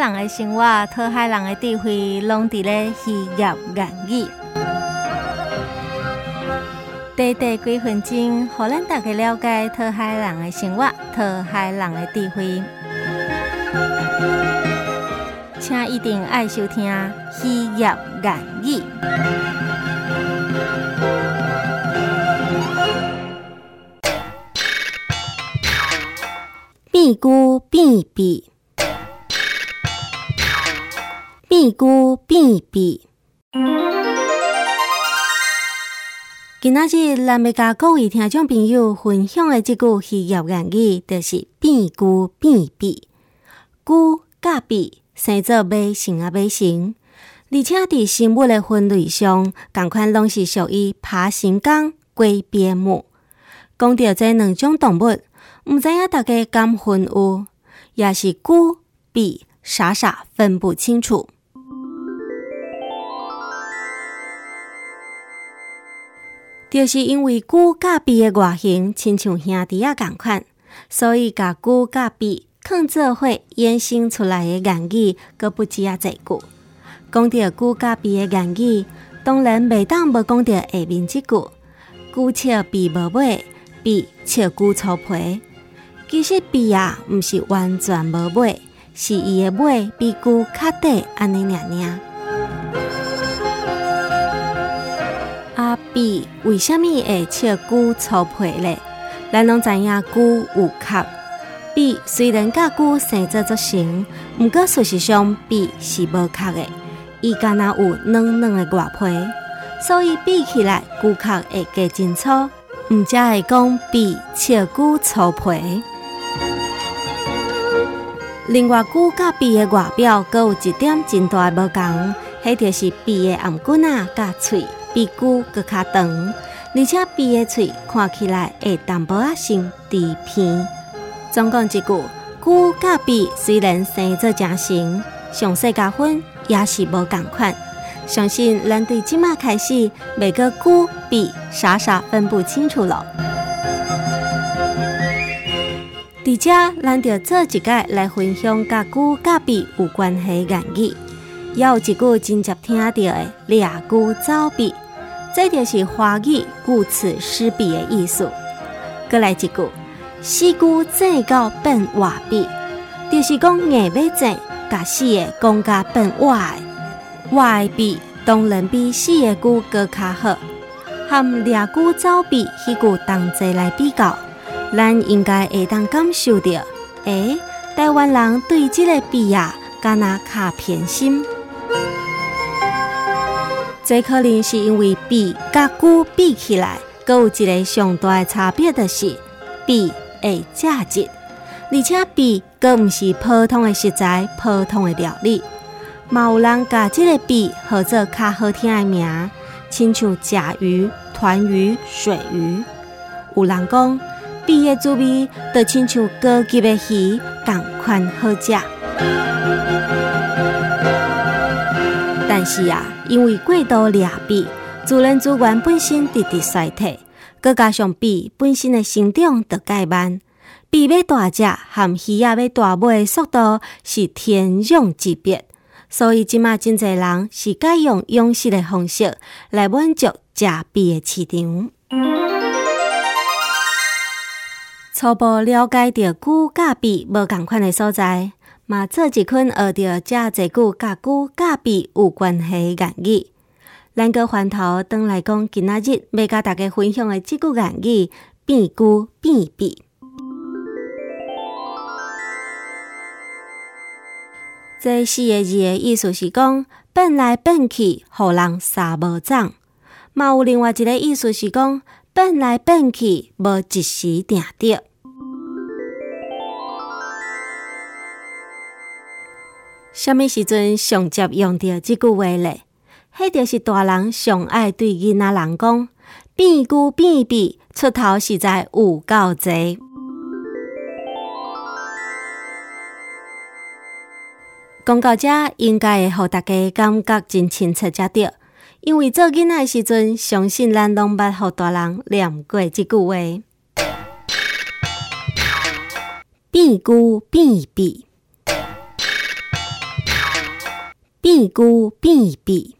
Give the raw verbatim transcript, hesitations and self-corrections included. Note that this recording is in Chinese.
人的生活、讨海人的智慧，拢伫咧渔业言语。短短几分钟，互咱大家了解讨海人的生活、讨海人的智慧。请一定爱收听渔业言语。变龟变变，变龟变变。今仔日咱要甲各位听众朋友分享的这句渔业言语，就是变龟变变。龟甲变生做尾成啊尾成，而且伫生物的分类上，同款拢是属于爬行纲龟边目。讲到这两种动物，毋知影大家敢分有，也是龟变傻傻分不清楚。就是因为龟甲变的外形亲像兄弟仔同款，所以甲龟甲变放做伙衍生出来的言语，阁不止啊侪句。讲到龟甲变的言语，当然袂当无讲到下面这句：龟笑变无尾，变笑龟粗皮。其实变啊，毋是完全无尾，是伊的尾比龟较短安尼尔尔。啊，变为虾米会笑龟粗皮咧？咱拢知影龟有壳。变虽然甲龟生做作成，毋过事实上变是无壳的，伊敢若有软软的外皮，所以变起来龟壳会加真粗，毋才会讲变笑龟粗皮。另外，龟甲变的外表阁有一点真大的无同，迄就是变的颔棍啊甲喙比龟阁较长，而且变的喙看起来会淡薄仔像猪片。总讲一句，龟甲变虽然生做成成，详细加分也是无同款。相信咱对即马开始，每个龟变傻傻分不清楚了。伫遮，咱就做一个来分享甲龟甲变有关系的言语。也有一句真常听到的“掠龟走变”，这就是华语顾此失彼的意思。再来一句“死龟整到变活变”，就是讲硬要整，甲死的讲甲变活的，活的变当然比死的龟阁较好。和掠龟走变迄句同齐来比较，咱应该会当感受到，诶，台湾人对这个变啊，敢若较偏心。这可能是因为变甲龟比起来，阁有一个上大的差别，就是变的价值，而且变阁毋是普通的食材、普通的料理，嘛有人甲这个变号做较好听的名，亲像甲鱼、团鱼、水鱼。有人讲变的滋味，就亲像高级的鱼同款好食。但是啊，因为过度掠变，自然资源本身直直衰退，再加上变本身的成长就介慢，变要大只和鱼仔要大尾的速度是天壤之别，所以即马真侪人是改用养殖的方式来满足食变的市场。初步了解到龟甲变无同款的所在，嘛做一群学到遮侪句甲龟甲变有关系的言语。咱个翻头转来讲，今仔日要甲大家分享的这句言语“变龟变变”。这四个字的意思是讲变来变去，互人三无长。嘛有另外一个意思是讲变来变去，无一时定着。什么时阵上接用到这句话咧？迄就是大人上爱对囡仔人讲，变龟变变，出头实在有够济。讲到这，应该会互大家感觉真清楚才对，因为做囡仔的时阵，相信咱拢捌互大人念过这句话：变龟变变。 变句变比。